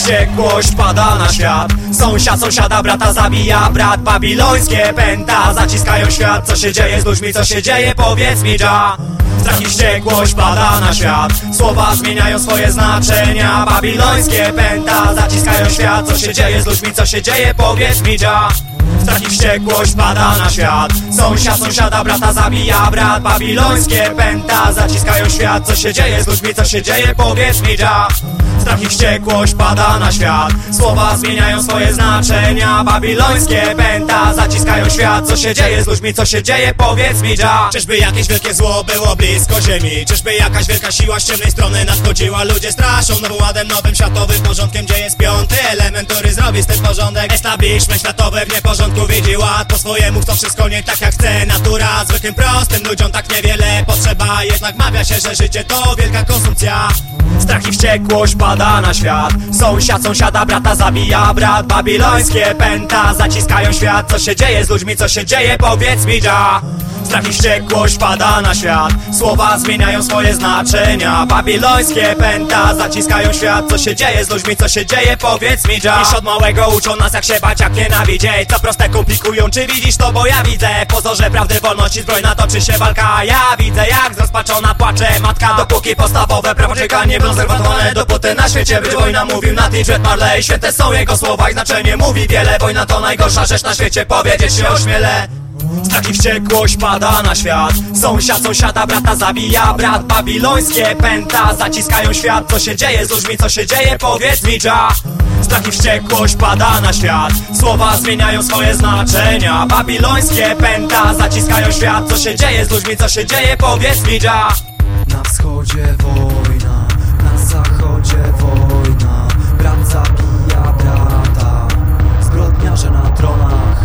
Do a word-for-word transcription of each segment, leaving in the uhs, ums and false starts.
wściekłość pada na świat. Sąsiad sąsiada, brata zabija brat. Babilońskie pęta zaciskają świat. Co się dzieje z ludźmi, co się dzieje, powiedz mi, Dża. Strach i wściekłość pada na świat. Słowa zmieniają swoje znaczenia. Babilońskie pęta zaciskają świat. Co się dzieje z ludźmi, co się dzieje, powiedz mi, Dża. Strach i wściekłość pada na świat. Sąsiad sąsiada, brata zabija brat. Babilońskie pęta zaciskają świat. Co się dzieje z ludźmi, co się dzieje, powiedz mi, Dża. Strach i wściekłość pada na świat. Słowa zmieniają swoje znaczenia. Babilońskie pęta zaciskają świat. Co się dzieje z ludźmi, co się dzieje, powiedz mi, Dża. Czyżby jakieś wielkie zło było blisko ziemi? Czyżby jakaś wielka siła z ciemnej strony nadchodziła? Ludzie straszą nowym ładem, nowym światowym porządkiem. Gdzie jest piąty element, który zrobi z tym porządek? Establishment światowy w nieporządku widzi ład. Po swojemu chcą wszystko nie tak jak chce natura. Zwykłym prostym ludziom tak niewiele potrzeba. Jednak mawia się, że życie to wielka konsumpcja. Strach i wściekłość pada na świat. Sąsiad sąsiada, brata zabija brat. Babilońskie pęta zaciskają świat. Co się dzieje z ludźmi, co się dzieje, powiedz mi, Dża. Strach i wściekłość pada na świat. Słowa zmieniają swoje znaczenia. Babilońskie pęta zaciskają świat. Co się dzieje z ludźmi, co się dzieje, powiedz mi, Dża. Dziś od małego uczą nas jak się bać, jak nienawidzieć. Co proste komplikują, czy widzisz to, bo ja widzę. W pozorze prawdy, wolności zbrojna toczy się walka. Ja widzę jak zrozpaczona płacze matka. Dopóki podstawowe prawo czeka nie będą zerwatowane, dopóty na świecie być wojna. Mówił na Jet Marley, święte są jego słowa i znaczenie mówi wiele. Wojna to najgorsza rzecz na świecie, powiedzieć się ośmielę. Strach i wściekłość pada na świat. Sąsiad sąsiada, brata zabija brat. Babilońskie pęta zaciskają świat. Co się dzieje z ludźmi, co się dzieje, powiedz mi, Dża. Strach i wściekłość pada na świat. Słowa zmieniają swoje znaczenia. Babilońskie pęta zaciskają świat. Co się dzieje z ludźmi, co się dzieje, powiedz mi, Dża. Na wschodzie wojna, na zachodzie wojna. Brat zabija brata, zbrodniarze na tronach.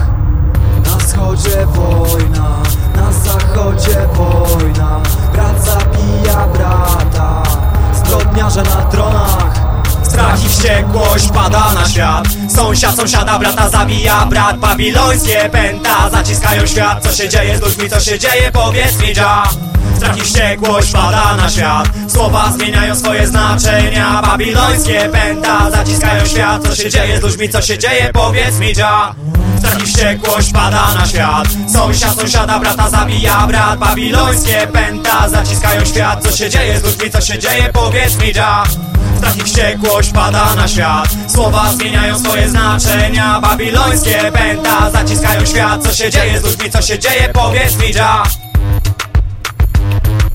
Na wschodzie wojna, na zachodzie wojna. Brat zabija brata, zbrodniarze na tronach. Strach i wściekłość pada na świat. Sąsiad sąsiada, brata zabija brat. Babilońskie pęta zaciskają świat. Co się dzieje z ludźmi, co się dzieje, powiedz mi, Dża. Strach i wściekłość pada na świat. Słowa zmieniają swoje znaczenia. Babilońskie pęta zaciskają świat. Co się dzieje z ludźmi, co się dzieje, powiedz mi, Dża. Strach i wściekłość pada na świat. Sąsiad sąsiada, brata zabija brat. Babilońskie pęta zaciskają świat. Co się dzieje z ludźmi, co się dzieje, powiedz mi, Dża. Strach i wściekłość pada na świat. Słowa zmieniają swoje znaczenia. Babilońskie pęta zaciskają świat. Co się dzieje z ludźmi, co się dzieje, powiedz mi, Dża.